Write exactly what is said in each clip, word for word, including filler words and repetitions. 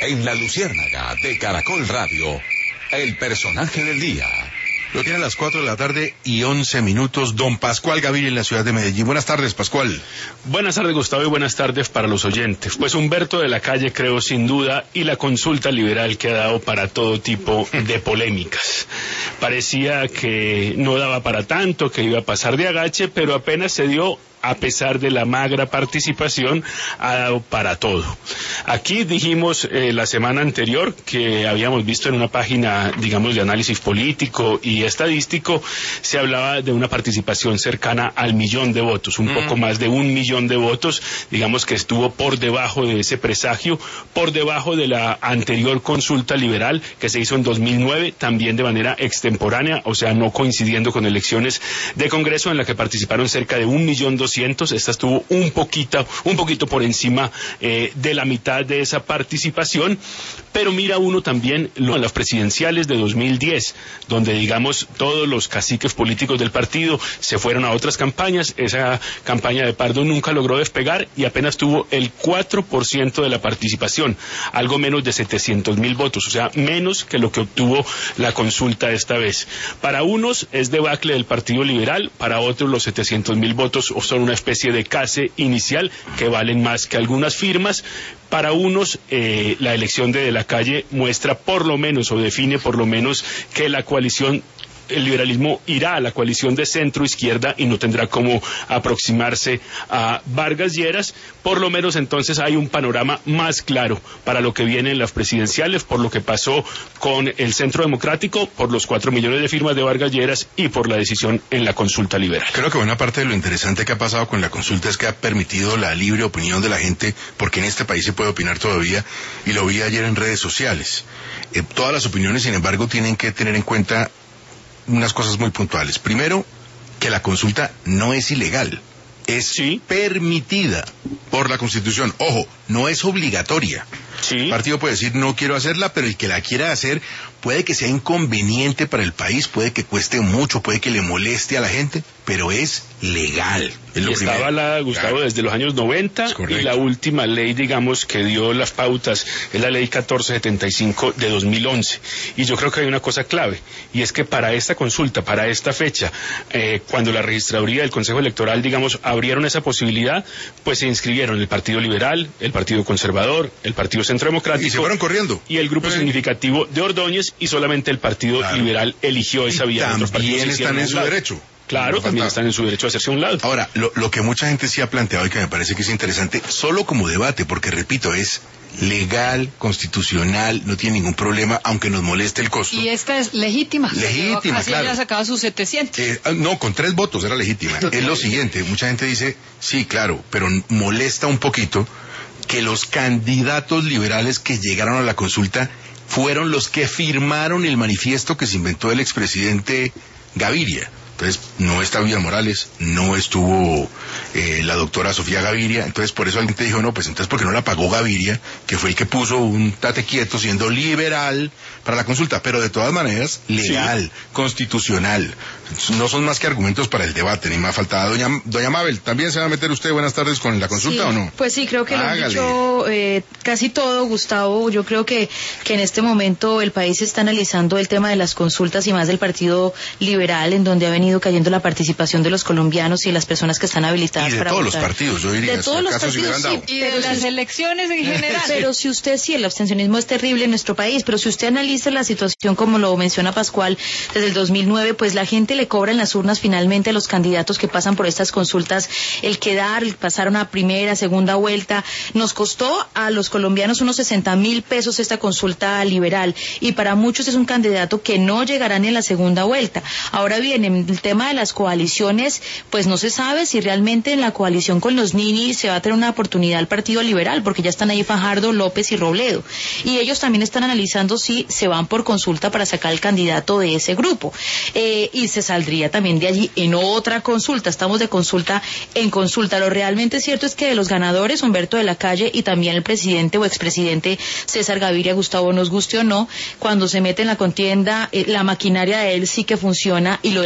En La Luciérnaga de Caracol Radio, el personaje del día. Lo tiene a las cuatro de la tarde y once minutos, don Pascual Gaviria en la ciudad de Medellín. Buenas tardes, Pascual. Buenas tardes, Gustavo, y buenas tardes para los oyentes. Pues Humberto de la Calle, creo sin duda, y la consulta liberal que ha dado para todo tipo de polémicas. Parecía que no daba para tanto, que iba a pasar de agache, pero apenas se dio, a pesar de la magra participación, ha dado para todo. Aquí dijimos eh, la semana anterior que habíamos visto en una página, digamos, de análisis político y estadístico, se hablaba de una participación cercana al millón de votos, un mm. poco más de un millón de votos, digamos que estuvo por debajo de ese presagio, por debajo de la anterior consulta liberal que se hizo en dos mil nueve, también de manera extemporánea, o sea, no coincidiendo con elecciones de Congreso en la que participaron cerca de un millón doscientos. Esta estuvo un poquito, un poquito por encima eh, de la mitad de esa participación, pero mira uno también lo, las presidenciales de dos mil diez, donde digamos todos los caciques políticos del partido se fueron a otras campañas. Esa campaña de Pardo nunca logró despegar y apenas tuvo el cuatro por ciento de la participación, algo menos de setecientos mil votos, o sea, menos que lo que obtuvo la consulta esta vez. Para unos es debacle del Partido Liberal, para otros los setecientos mil votos son una especie de case inicial que valen más que algunas firmas. Para unos, eh, la elección de De la Calle muestra por lo menos, o define por lo menos, que la coalición, el liberalismo irá a la coalición de centro-izquierda y no tendrá cómo aproximarse a Vargas Lleras. Por lo menos entonces hay un panorama más claro para lo que viene en las presidenciales, por lo que pasó con el Centro Democrático, por los cuatro millones de firmas de Vargas Lleras y por la decisión en la consulta liberal. Creo que buena parte de lo interesante que ha pasado con la consulta es que ha permitido la libre opinión de la gente, porque en este país se puede opinar todavía, y lo vi ayer en redes sociales. Eh, todas las opiniones, sin embargo, tienen que tener en cuenta unas cosas muy puntuales. Primero, que la consulta no es ilegal, es ¿Sí? permitida por la Constitución. Ojo, no es obligatoria. ¿Sí? El partido puede decir no quiero hacerla, pero el que la quiera hacer puede que sea inconveniente para el país, puede que cueste mucho, puede que le moleste a la gente, pero es legal. Es lo y estaba primero. la, Gustavo, claro, desde los años noventa, y la última ley, digamos, que dio las pautas es la ley catorce setenta y cinco de dos mil once. Y yo creo que hay una cosa clave, y es que para esta consulta, para esta fecha, eh, cuando la registraduría del Consejo Electoral, digamos, abrieron esa posibilidad, pues se inscribieron el Partido Liberal, el Partido Conservador, el Partido Centro Democrático. Y se fueron corriendo. Y el grupo sí. significativo de Ordóñez, y solamente el Partido claro. Liberal eligió esa vía. Otros partidos están en su lado. derecho. Claro, no también están en su derecho a hacerse a un lado. Ahora, lo, lo que mucha gente sí ha planteado y que me parece que es interesante, solo como debate, porque repito, es legal, constitucional, no tiene ningún problema, aunque nos moleste el costo. Y esta es legítima. Legítima, así claro. Así ha sacado sus setecientos. Eh, no, con tres votos era legítima. Es lo siguiente, mucha gente dice, sí, claro, pero molesta un poquito que los candidatos liberales que llegaron a la consulta fueron los que firmaron el manifiesto que se inventó el expresidente Gaviria. Entonces, no está Villar Morales, no estuvo eh, la doctora Sofía Gaviria, entonces por eso alguien te dijo, no, pues entonces porque no la pagó Gaviria, que fue el que puso un tate quieto siendo liberal para la consulta, pero de todas maneras, legal, sí. constitucional. No son más que argumentos para el debate, ni más faltaba. Doña, doña Mabel, ¿también se va a meter usted, buenas tardes, con la consulta sí, o no? Pues sí, creo que Hágale. lo han dicho eh, casi todo, Gustavo. Yo creo que, que en este momento el país está analizando el tema de las consultas y más del Partido Liberal, en donde ha venido cayendo la participación de los colombianos y las personas que están habilitadas y de para todos votar. los partidos, yo diría. De todos los partidos, si sí. Y de las si, elecciones en general. Pero si usted, sí, el abstencionismo es terrible en nuestro país, pero si usted analiza la situación como lo menciona Pascual, desde el dos mil nueve, pues la gente le cobra en las urnas finalmente a los candidatos que pasan por estas consultas el quedar, el pasar una primera, segunda vuelta. Nos costó a los colombianos unos sesenta mil pesos esta consulta liberal, y para muchos es un candidato que no llegará ni en la segunda vuelta. Ahora bien, en el tema de las coaliciones, pues no se sabe si realmente en la coalición con los Nini se va a tener una oportunidad al Partido Liberal, porque ya están ahí Fajardo, López y Robledo, y ellos también están analizando si se van por consulta para sacar el candidato de ese grupo, eh, y se saldría también de allí en otra consulta. Estamos de consulta en consulta. Lo realmente cierto es que de los ganadores, Humberto de la Calle y también el presidente o expresidente César Gaviria, Gustavo, nos guste o no, cuando se mete en la contienda, eh, la maquinaria de él sí que funciona y lo demuestra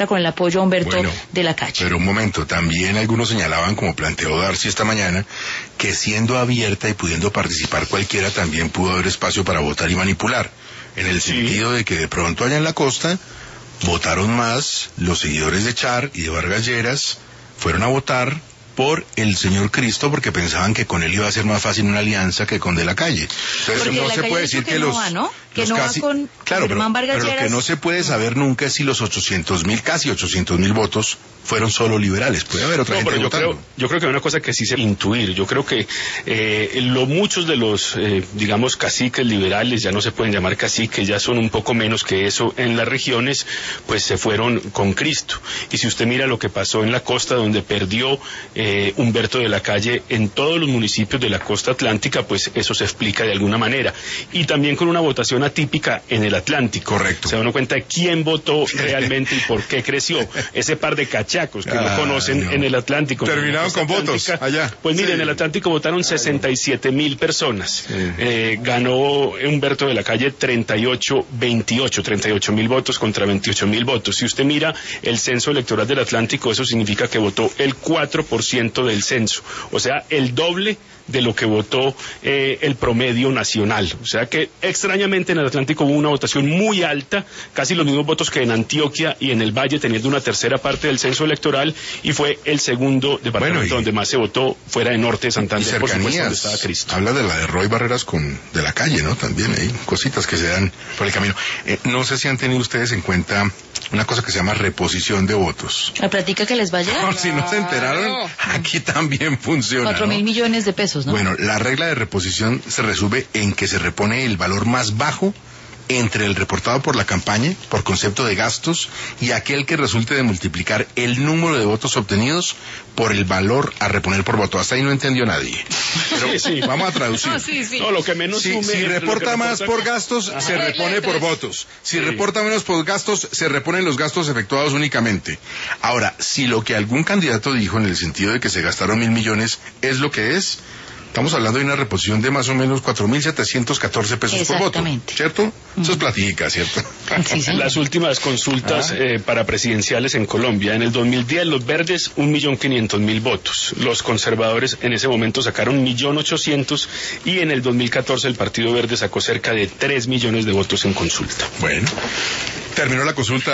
con el apoyo a Humberto Bueno, de la Calle. Pero un momento, también algunos señalaban, como planteó Darcy esta mañana, que siendo abierta y pudiendo participar cualquiera, también pudo haber espacio para votar y manipular, en el Sí. sentido de que de pronto allá en la costa votaron más los seguidores de Char y de Vargas Lleras, fueron a votar por el señor Cristo porque pensaban que con él iba a ser más fácil una alianza que con De la Calle. Entonces Porque no De la se Calle puede dicho decir que que no los va, ¿no? Que los no va casi- con claro, pero, Germán Vargas pero lo que Lleras. no se puede saber nunca es si los ochocientos mil, casi ochocientos mil votos fueron solo liberales. Puede haber otra No, gente pero yo votando. creo, yo creo que hay una cosa que sí se intuir. Yo creo que eh, lo, muchos de los, eh, digamos, caciques liberales, ya no se pueden llamar caciques, ya son un poco menos que eso en las regiones, pues se fueron con Cristo. Y si usted mira lo que pasó en la costa, donde perdió eh, Humberto de la Calle en todos los municipios de la costa atlántica, pues eso se explica de alguna manera. Y también con una votación atípica en el Atlántico. Correcto. Se da uno cuenta de quién votó realmente y por qué creció. Ese par de cachacos que Ah, no conocen no. en el Atlántico. Terminaron con votos allá. Pues mire, Sí. en el Atlántico votaron sesenta y siete mil personas. Sí. Eh, ganó Humberto de la Calle treinta y ocho, veintiocho, treinta y ocho mil votos contra veintiocho mil votos. Si usted mira el censo electoral del Atlántico, eso significa que votó el cuatro por ciento del censo. O sea, el doble de lo que votó eh, el promedio nacional. O sea que extrañamente en el Atlántico hubo una votación muy alta, casi los mismos votos que en Antioquia y en el Valle, teniendo una tercera parte del censo electoral, y fue el segundo departamento Bueno, y- donde más se votó fuera de Norte de Y Santander, por supuesto, donde cercanías. estaba Cristo. Habla de la de Roy Barreras con De la Calle, ¿no? También hay cositas que se dan por el camino. Eh, no sé si han tenido ustedes en cuenta una cosa que se llama reposición de votos. ¿La platica que les vaya? No, si no se enteraron, aquí también funciona. Cuatro ¿no? mil millones de pesos, ¿no? Bueno, la regla de reposición se resume en que se repone el valor más bajo entre el reportado por la campaña, por concepto de gastos, y aquel que resulte de multiplicar el número de votos obtenidos por el valor a reponer por voto. Hasta ahí no entendió nadie. Pero Sí, sí. vamos a traducir. No, sí, sí. No, lo que menos Si, sume si es lo reporta que más reporta- por gastos, Ajá. se repone por votos. Si Sí. reporta menos por gastos, se reponen los gastos efectuados únicamente. Ahora, si lo que algún candidato dijo en el sentido de que se gastaron mil millones es lo que es, estamos hablando de una reposición de más o menos cuatro mil setecientos catorce pesos por voto. Exactamente. ¿Cierto? Eso es platica, ¿cierto? Sí, sí. Las últimas consultas Ah. eh, para presidenciales en Colombia. En el dos mil diez, los verdes, un millón quinientos mil votos. Los conservadores en ese momento sacaron un millón ochocientos y en el dos mil catorce el Partido Verde sacó cerca de tres millones de votos en consulta. Bueno, terminó la consulta.